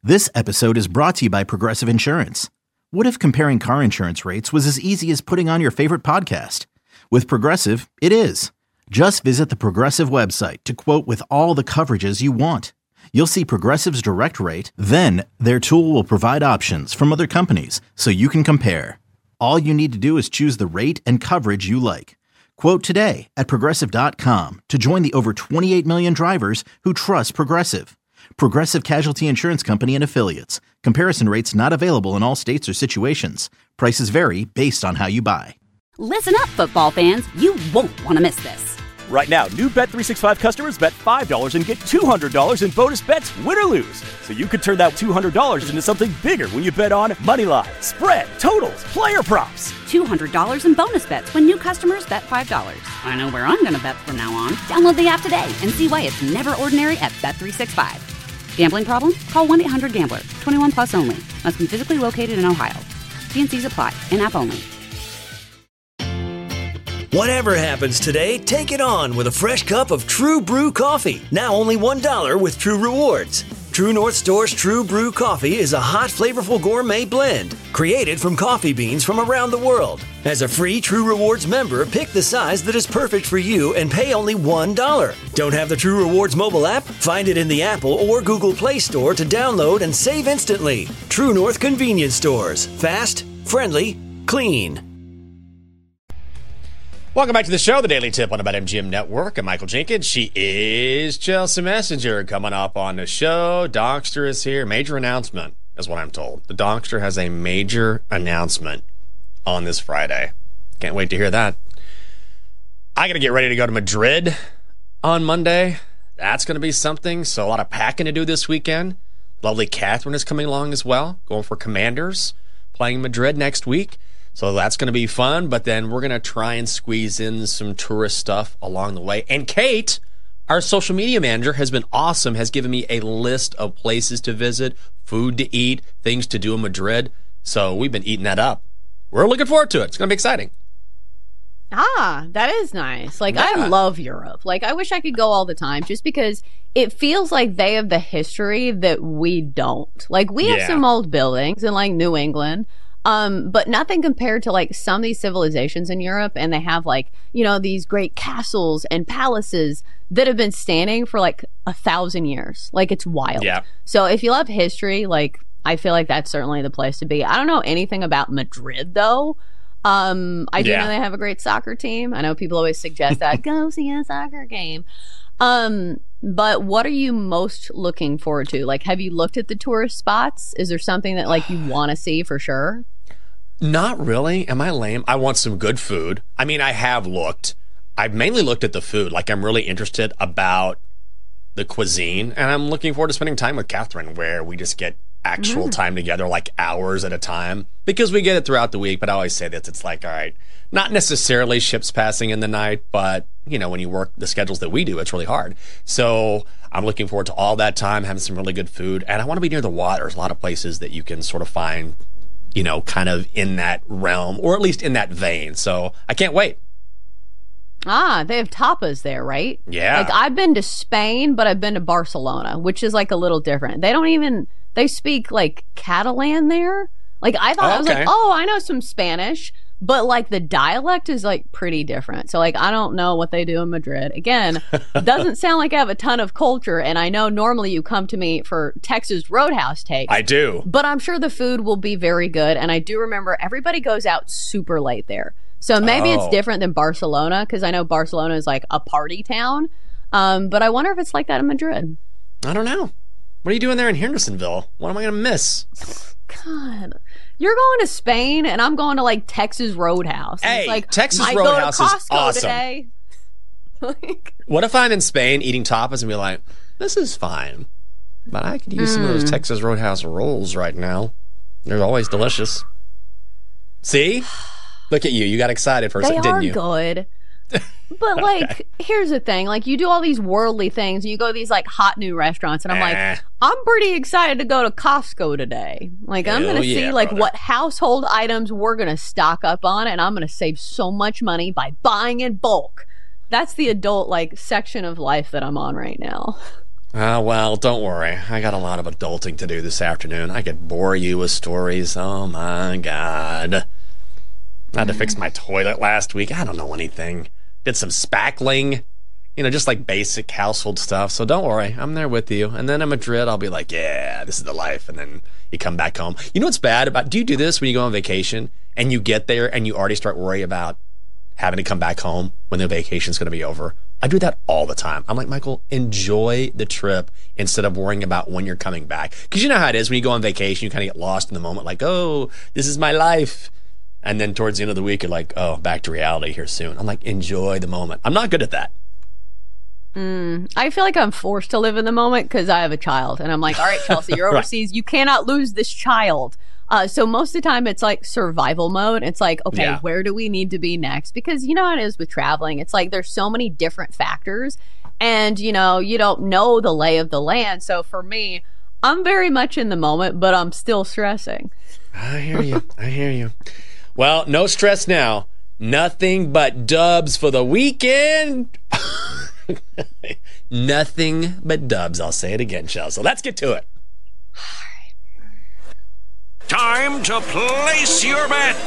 This episode is brought to you by Progressive Insurance. What if comparing car insurance rates was as easy as putting on your favorite podcast? With Progressive, it is. Just visit the Progressive website to quote with all the coverages you want. You'll see Progressive's direct rate, then their tool will provide options from other companies so you can compare. All you need to do is choose the rate and coverage you like. Quote today at Progressive.com to join the over 28 million drivers who trust Progressive. Progressive Casualty Insurance Company and Affiliates. Comparison rates not available in all states or situations. Prices vary based on how you buy. Listen up, football fans. You won't want to miss this. Right now, new Bet365 customers bet $5 and get $200 in bonus bets, win or lose. So you could turn that $200 into something bigger when you bet on moneyline, spread, totals, player props. $200 in bonus bets when new customers bet $5. I know where I'm going to bet from now on. Download the app today and see why it's never ordinary at Bet365. Gambling problem? Call 1-800-GAMBLER. 21 plus only. Must be physically located in Ohio. T&Cs apply. In-app only. Whatever happens today, take it on with a fresh cup of True Brew coffee. Now only $1 with True Rewards. True North Store's True Brew coffee is a hot, flavorful gourmet blend created from coffee beans from around the world. As a free True Rewards member, pick the size that is perfect for you and pay only $1. Don't have the True Rewards mobile app? Find it in the Apple or Google Play Store to download and save instantly. True North Convenience Stores. Fast, friendly, clean. Welcome back to the show, the Daily Tip on the BetMGM Network. I'm Michael Jenkins. She is Chelsea Messenger. Coming up on the show, Donkster is here. Major announcement is what I'm told. The Donkster has a major announcement on this Friday. Can't wait to hear that. I got to get ready to go to Madrid on Monday. That's going to be something. So a lot of packing to do this weekend. Lovely Catherine is coming along as well, going for Commanders, playing Madrid next week. So that's going to be fun, but then we're going to try and squeeze in some tourist stuff along the way. And Kate, our social media manager, has been awesome, has given me a list of places to visit, food to eat, things to do in Madrid. So we've been eating that up. We're looking forward to it. It's going to be exciting. Ah, that is nice. Like, Yeah. I love Europe. Like, I wish I could go all the time just because it feels like they have the history that we don't. Like, we have Yeah. some old buildings in, like, New England. But nothing compared to like some of these civilizations in Europe, and they have like, you know, these great castles and palaces that have been standing for like 1,000 years. Like, it's wild. Yeah. So if you love history, like, I feel like that's certainly the place to be. I don't know anything about Madrid though. I do Yeah. know they have a great soccer team. I know people always suggest that go see a soccer game. But what are you most looking forward to? Like, have you looked at the tourist spots? Is there something that like you want to see for sure? Not really. Am I lame? I want some good food. I mean, I have looked. I've mainly looked at the food. Like, I'm really interested about the cuisine, and I'm looking forward to spending time with Catherine, where we just get actual time together, like hours at a time, because we get it throughout the week. But I always say this, it's like, all right, not necessarily ships passing in the night, but you know, when you work the schedules that we do, it's really hard. So I'm looking forward to all that time, having some really good food, and I want to be near the water. There's a lot of places that you can sort of find, you know, kind of in that realm, or at least in that vein. So I can't wait. Ah, they have tapas there, right? Yeah. Like, I've been to Spain, but I've been to Barcelona, which is like a little different. They speak like Catalan there. Like, I thought, I was like, oh, I know some Spanish, but like the dialect is like pretty different. So like, I don't know what they do in Madrid. Again, doesn't sound like I have a ton of culture. And I know normally you come to me for Texas Roadhouse takes. I do. But I'm sure the food will be very good. And I do remember everybody goes out super late there. So maybe it's different than Barcelona, because I know Barcelona is like a party town. But I wonder if it's like that in Madrid. I don't know. What are you doing there in Hendersonville? What am I going to miss? God, you're going to Spain, and I'm going to like Texas Roadhouse. And Hey, it's like, Texas might Roadhouse go to is Costco awesome. today. Like, What if I'm in Spain eating tapas and be like, this is fine, but I could use some of those Texas Roadhouse rolls right now. They're always delicious. See? Look at you. You got excited for a they second, are didn't you? good. But like, here's the thing: like, you do all these worldly things, and you go to these like hot new restaurants, and I'm like, I'm pretty excited to go to Costco today. Like, I'm Hell gonna yeah, see like brother. what household items we're gonna stock up on, and I'm gonna save so much money by buying in bulk. That's the adult like section of life that I'm on right now. Well, don't worry. I got a lot of adulting to do this afternoon. I could bore you with stories. Oh, my God. I had to fix my toilet last week. I don't know anything. Did some spackling. Just like basic household stuff. So don't worry. I'm there with you. And then in Madrid, I'll be like, yeah, this is the life. And then you come back home. You know what's bad about... Do you do this when you go on vacation and you get there and you already start worrying about having to come back home when the vacation's going to be over? I do that all the time. I'm like, Michael, enjoy the trip instead of worrying about when you're coming back. Because you know how it is when you go on vacation, you kind of get lost in the moment, like, oh, this is my life. And then towards the end of the week, you're like, oh, back to reality here soon. I'm like, enjoy the moment. I'm not good at that. I feel like I'm forced to live in the moment because I have a child. And I'm like, all right, Chelsea, you're overseas. Right. You cannot lose this child. So most of the time it's like survival mode. It's like, okay, where do we need to be next? Because you know how it is with traveling. It's like there's so many different factors and, you don't know the lay of the land. So for me, I'm very much in the moment, but I'm still stressing. I hear you. Well, no stress now. Nothing but dubs for the weekend. Nothing but dubs. I'll say it again, Chelsea. So let's get to it. Time to place your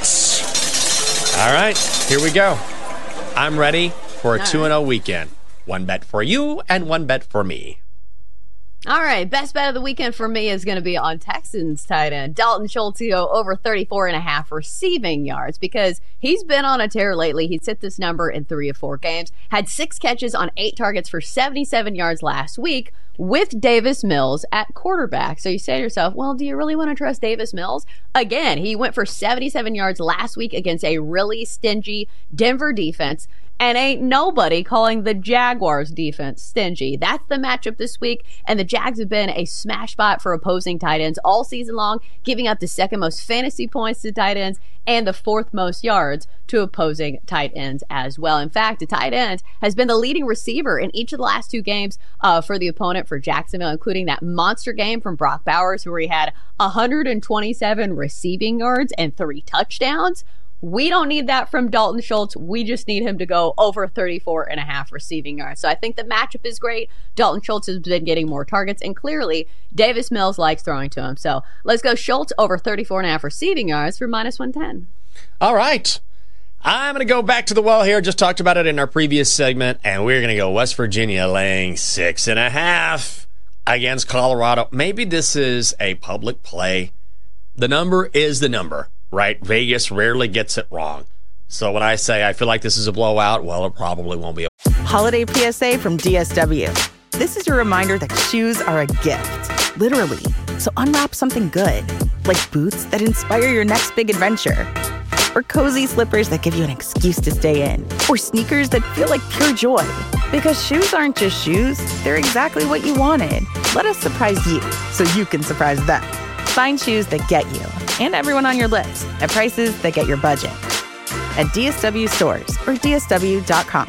bets. All right, here we go. I'm ready for a 2-0 weekend. One bet for you and one bet for me. All right, best bet of the weekend for me is going to be on Texans tight end Dalton Schultz to go over 34.5 receiving yards because he's been on a tear lately. He's hit this number in 3 of 4 games, had 6 catches on 8 targets for 77 yards last week with Davis Mills at quarterback. So you say to yourself, well, do you really want to trust Davis Mills? Again, he went for 77 yards last week against a really stingy Denver defense. And ain't nobody calling the Jaguars defense stingy. That's the matchup this week. And the Jags have been a smash spot for opposing tight ends all season long, giving up the 2nd most fantasy points to tight ends and the 4th most yards to opposing tight ends as well. In fact, a tight end has been the leading receiver in each of the last 2 games for the opponent for Jacksonville, including that monster game from Brock Bowers where he had 127 receiving yards and 3 touchdowns. We don't need that from Dalton Schultz. We just need him to go over 34.5 receiving yards. So I think the matchup is great. Dalton Schultz has been getting more targets, and clearly Davis Mills likes throwing to him. So let's go Schultz over 34.5 receiving yards for -110. All right. I'm going to go back to the well here. Just talked about it in our previous segment, and we're going to go West Virginia laying 6.5 against Colorado. Maybe this is a public play. The number is the number. Right? Vegas rarely gets it wrong. So when I say I feel like this is a blowout, well, it probably won't be. Holiday PSA from DSW. This is your reminder that shoes are a gift. Literally. So unwrap something good. Like boots that inspire your next big adventure. Or cozy slippers that give you an excuse to stay in. Or sneakers that feel like pure joy. Because shoes aren't just shoes. They're exactly what you wanted. Let us surprise you so you can surprise them. Find shoes that get you and everyone on your list at prices that get your budget. At DSW stores or DSW.com.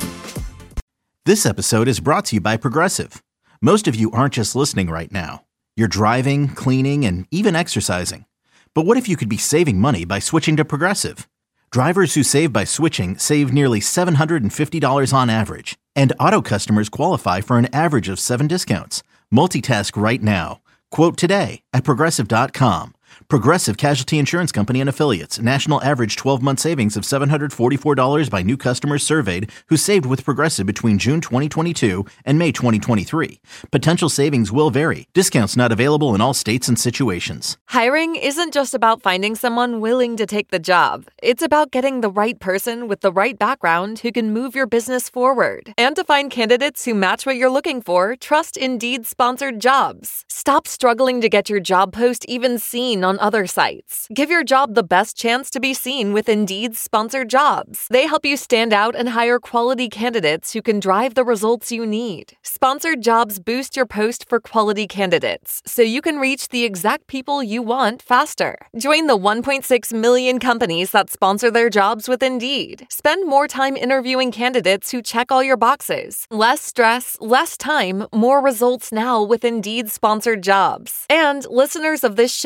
This episode is brought to you by Progressive. Most of you aren't just listening right now. You're driving, cleaning, and even exercising. But what if you could be saving money by switching to Progressive? Drivers who save by switching save nearly $750 on average. And auto customers qualify for an average of 7 discounts. Multitask right now. Quote today at Progressive.com. Progressive Casualty Insurance Company and Affiliates. National average 12-month savings of $744 by new customers surveyed who saved with Progressive between June 2022 and May 2023. Potential savings will vary. Discounts not available in all states and situations. Hiring isn't just about finding someone willing to take the job. It's about getting the right person with the right background who can move your business forward. And to find candidates who match what you're looking for, trust Indeed sponsored jobs. Stop struggling to get your job post even seen on other sites. Give your job the best chance to be seen with Indeed's sponsored jobs. They help you stand out and hire quality candidates who can drive the results you need. Sponsored jobs boost your post for quality candidates, so you can reach the exact people you want faster. Join the 1.6 million companies that sponsor their jobs with Indeed. Spend more time interviewing candidates who check all your boxes. Less stress, less time, more results now with Indeed sponsored jobs. And listeners of this show will get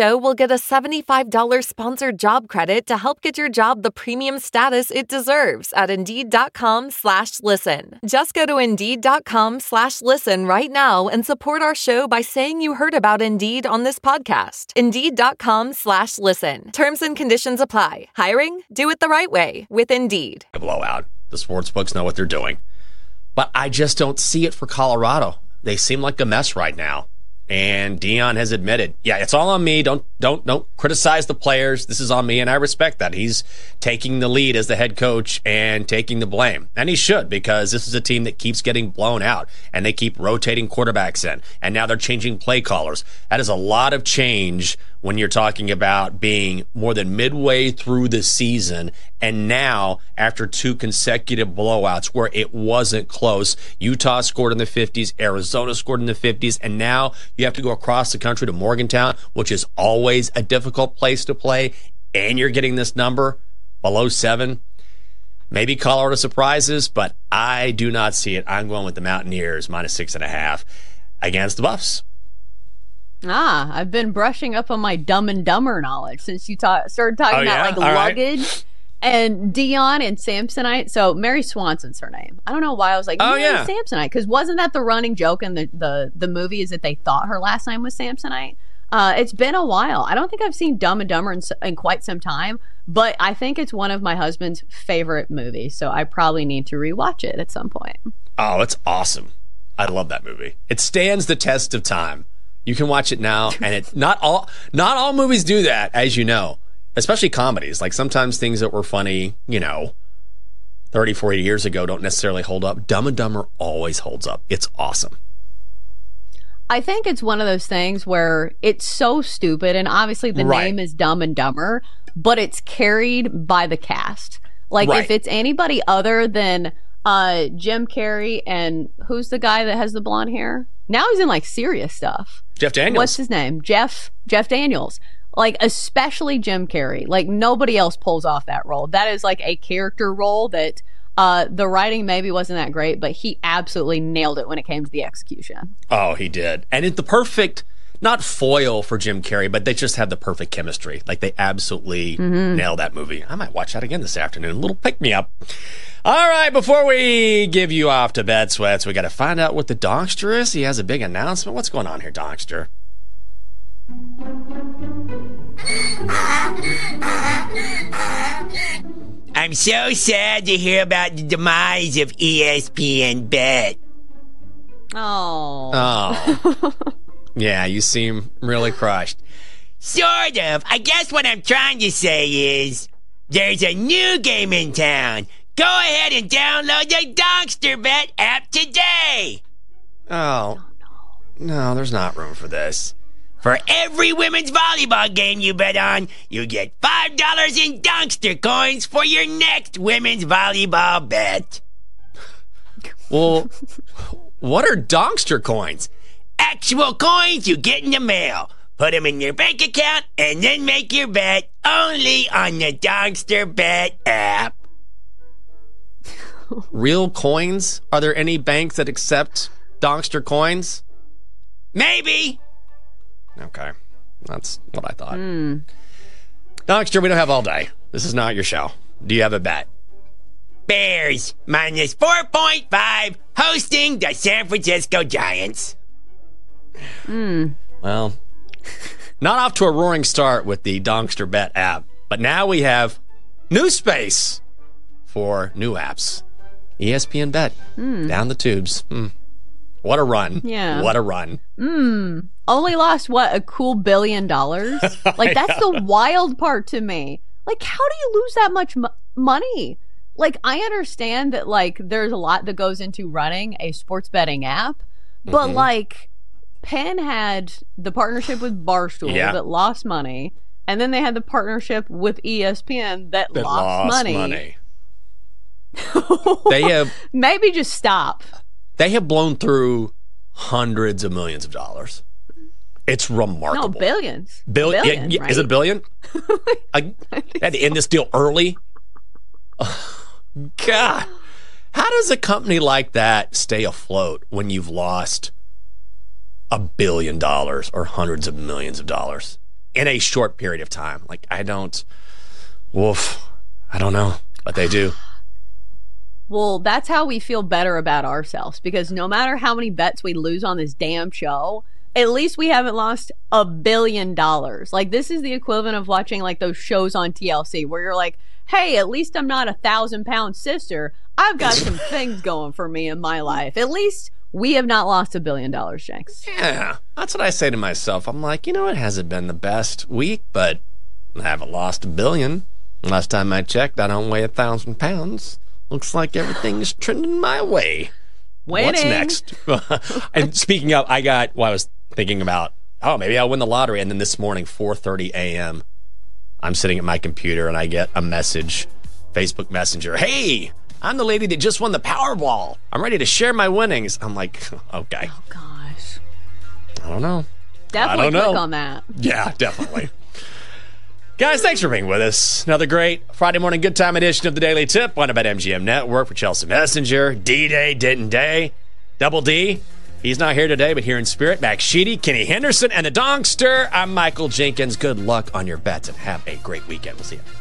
get a $75 sponsored job credit to help get your job the premium status it deserves at Indeed.com/listen. Just go to Indeed.com/listen right now and support our show by saying you heard about Indeed on this podcast. Indeed.com/listen. Terms and conditions apply. Hiring? Do it the right way with Indeed. A blowout. The sportsbooks know what they're doing. But I just don't see it for Colorado. They seem like a mess right now. And Deion has admitted, yeah, it's all on me. Don't criticize the players. This is on me, and I respect that. He's taking the lead as the head coach and taking the blame. And he should, because this is a team that keeps getting blown out, and they keep rotating quarterbacks in. And now they're changing play callers. That is a lot of change when you're talking about being more than midway through the season, and now after 2 consecutive blowouts where it wasn't close. Utah scored in the 50s, Arizona scored in the 50s, and now you have to go across the country to Morgantown, which is always a difficult place to play, and you're getting this number below 7. Maybe Colorado surprises, but I do not see it. I'm going with the Mountaineers minus 6.5 against the Buffs. I've been brushing up on my Dumb and Dumber knowledge since you started talking about luggage. Right. And Deion and Samsonite. So Mary Swanson's her name. I don't know why I was like, Samsonite. Because wasn't that the running joke in the movie is that they thought her last name was Samsonite? It's been a while. I don't think I've seen Dumb and Dumber in quite some time, but I think it's one of my husband's favorite movies. So I probably need to rewatch it at some point. Oh, it's awesome. I love that movie. It stands the test of time. You can watch it now, and it's not all movies do that, as you know. Especially comedies. Like sometimes things that were funny, 30, 40 years ago don't necessarily hold up. Dumb and Dumber always holds up. It's awesome. I think it's one of those things where it's so stupid, and obviously the name is Dumb and Dumber, but it's carried by the cast. Like if it's anybody other than Jim Carrey and who's the guy that has the blonde hair? Now he's in like serious stuff. Jeff Daniels. What's his name? Jeff Daniels. Like, especially Jim Carrey. Like, nobody else pulls off that role. That is like a character role that the writing maybe wasn't that great, but he absolutely nailed it when it came to the execution. Oh, he did. And it's the perfect, not foil for Jim Carrey, but they just had the perfect chemistry. Like, they absolutely nailed that movie. I might watch that again this afternoon. A little pick-me-up. All right, before we give you off to bed, Sweats, we got to find out what the Donkster is. He has a big announcement. What's going on here, Donkster? I'm so sad to hear about the demise of ESPN Bet. Oh. Yeah, you seem really crushed. Sort of. I guess what I'm trying to say is there's a new game in town. Go ahead and download the Donkster Bet app today. Oh. No, there's not room for this. For every women's volleyball game you bet on, you get $5 in Donkster coins for your next women's volleyball bet. Well, what are Donkster coins? Actual coins you get in the mail. Put them in your bank account and then make your bet only on the Donkster Bet app. Real coins? Are there any banks that accept Donkster coins? Maybe. Okay. That's what I thought. Donkster, we don't have all day. This is not your show. Do you have a bet? Bears minus 4.5 hosting the San Francisco Giants. Well, not off to a roaring start with the Donkster Bet app, but now we have new space for new apps. ESPN Bet. Down the tubes. What a run. Yeah. What a run. Only lost, a cool $1 billion? Like, that's the wild part to me. Like, how do you lose that much money? Like, I understand that, like, there's a lot that goes into running a sports betting app, but, like, Penn had the partnership with Barstool that lost money, and then they had the partnership with ESPN that lost money. They have... Maybe just stop. They have blown through hundreds of millions of dollars. It's remarkable. No, billions. Billion, right? Is it a billion? I had to end this deal early. Oh, God. How does a company like that stay afloat when you've lost $1 billion or hundreds of millions of dollars? in a short period of time. Like, I don't know, but they do. Well, that's how we feel better about ourselves, because no matter how many bets we lose on this damn show, at least we haven't lost $1 billion. Like, this is the equivalent of watching like those shows on TLC where you're like, hey, at least I'm not 1,000-pound sister. I've got some things going for me in my life. At least we have not lost $1 billion, Jenks. Yeah, that's what I say to myself. I'm like, it hasn't been the best week, but I haven't lost $1 billion. Last time I checked, I don't weigh 1,000 pounds. Looks like everything's trending my way. Winning. What's next? And speaking of, I was thinking about, maybe I'll win the lottery. And then this morning, 4:30 a.m., I'm sitting at my computer and I get a message, Facebook Messenger. Hey, I'm the lady that just won the Powerball. I'm ready to share my winnings. I'm like, okay. Oh, gosh. I don't know. Definitely click on that. Yeah, definitely. Guys, thanks for being with us. Another great Friday morning good time edition of the Daily Tip on about MGM Network for Chelsea Messenger, D-Day, Denton Day, Double D. He's not here today, but here in spirit, Max Sheedy, Kenny Henderson, and the Donkster. I'm Michael Jenkins. Good luck on your bets and have a great weekend. We'll see you.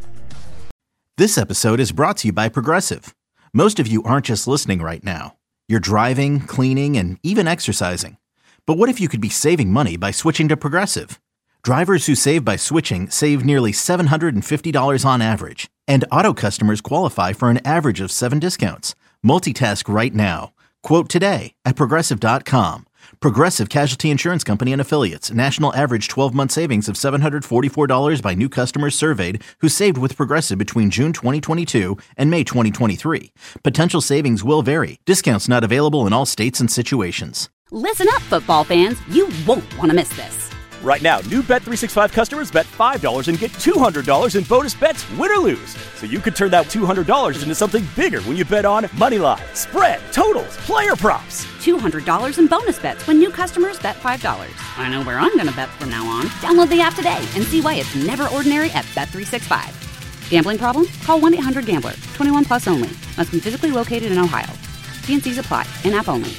This episode is brought to you by Progressive. Most of you aren't just listening right now. You're driving, cleaning, and even exercising. But what if you could be saving money by switching to Progressive? Drivers who save by switching save nearly $750 on average. And auto customers qualify for an average of 7 discounts. Multitask right now. Quote today at Progressive.com. Progressive Casualty Insurance Company and Affiliates. National average 12-month savings of $744 by new customers surveyed who saved with Progressive between June 2022 and May 2023. Potential savings will vary. Discounts not available in all states and situations. Listen up, football fans. You won't want to miss this. Right now, new Bet365 customers bet $5 and get $200 in bonus bets, win or lose. So you could turn that $200 into something bigger when you bet on moneyline, spread, totals, player props. $200 in bonus bets when new customers bet $5. I know where I'm going to bet from now on. Download the app today and see why it's never ordinary at Bet365. Gambling problem? Call 1-800-GAMBLER. 21 plus only. Must be physically located in Ohio. T&Cs apply. In-app only.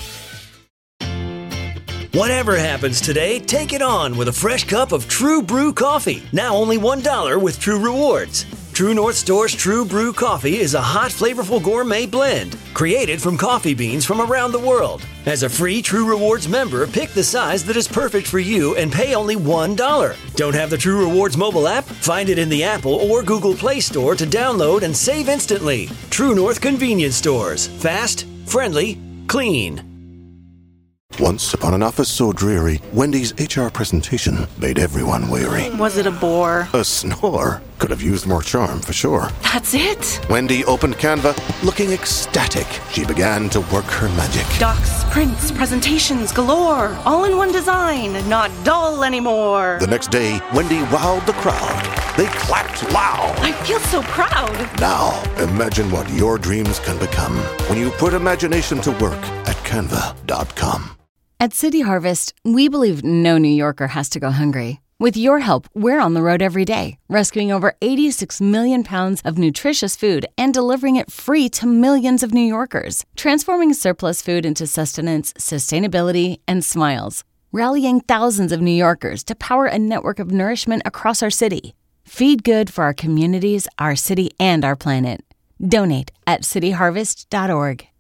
Whatever happens today, take it on with a fresh cup of True Brew coffee. Now only $1 with True Rewards. True North Store's True Brew coffee is a hot, flavorful gourmet blend created from coffee beans from around the world. As a free True Rewards member, pick the size that is perfect for you and pay only $1. Don't have the True Rewards mobile app? Find it in the Apple or Google Play Store to download and save instantly. True North Convenience Stores. Fast, friendly, clean. Once upon an office so dreary, Wendy's HR presentation made everyone weary. Was it a bore? A snore. Could have used more charm, for sure. That's it? Wendy opened Canva, looking ecstatic. She began to work her magic. Docs, prints, presentations galore. All in one design, not dull anymore. The next day, Wendy wowed the crowd. They clapped loud. I feel so proud. Now, imagine what your dreams can become when you put imagination to work at Canva.com. At City Harvest, we believe no New Yorker has to go hungry. With your help, we're on the road every day, rescuing over 86 million pounds of nutritious food and delivering it free to millions of New Yorkers, transforming surplus food into sustenance, sustainability, and smiles, rallying thousands of New Yorkers to power a network of nourishment across our city. Feed good for our communities, our city, and our planet. Donate at cityharvest.org.